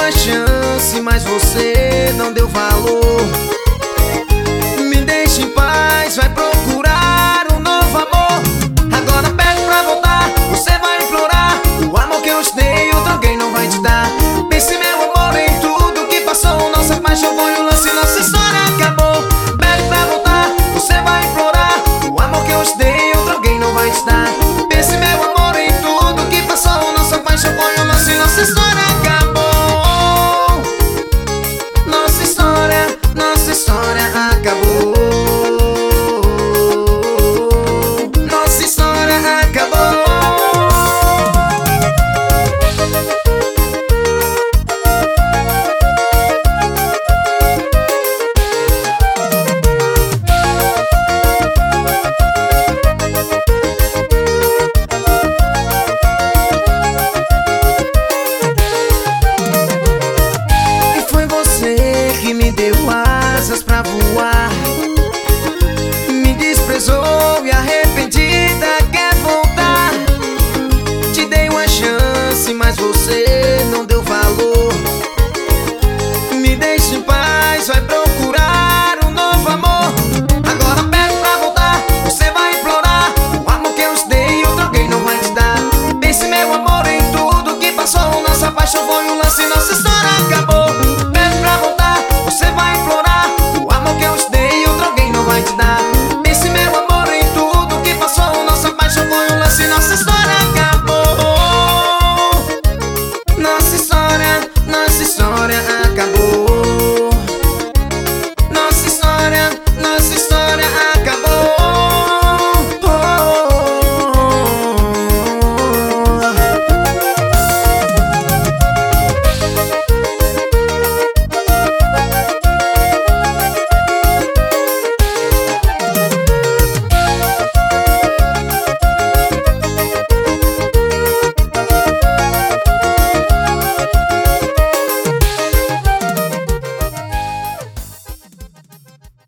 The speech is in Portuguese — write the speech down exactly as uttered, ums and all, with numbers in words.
uma chance, mas você não deu valor. Me deixe em paz, vai procurar um novo amor. Agora pede pra voltar, você vai implorar. O amor que eu te dei, outro alguém não vai te dar. Pense, meu amor, em tudo que passou. Nossa paixão foi um lance, nossa história acabou. Pede pra voltar, você vai implorar. O amor que eu te dei, outro alguém não vai te dar. Pense, meu amor, em tudo que passou. Nossa paixão foi um lance, nossa história acabou. Nossa história, nossa história acabou. Nossa história acabou. E foi você que me deu asas pra voar. Me desprezou e arrependida quer voltar. Te dei uma chance, mas você não deu valor. Me deixe em paz, vai procurar um novo amor. Agora pede pra voltar, você vai implorar. O amor que eu te dei, outro alguém não vai te dar. Pense, meu amor, em tudo que passou. Nossa paixão foi um lance, nossa história acabou. Pede pra voltar, você vai implorar. O amor que eu te dei, outro alguém não vai te dar. Pense, meu amor, em tudo que passou. Nossa paixão foi um lance, nossa história